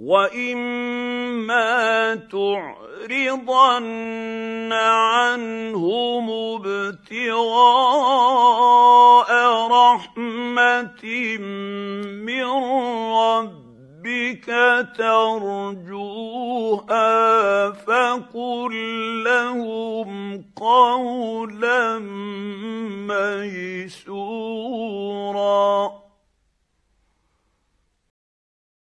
وَإِمَّا تُعْرِضَنَّ عَنْهُمُ ابْتِغَاءَ رَحْمَةٍ مِّن رَّبِّكَ تَرْجُوهَا فَقُل لَّهُمْ قَوْلًا مَّيْسُورًا.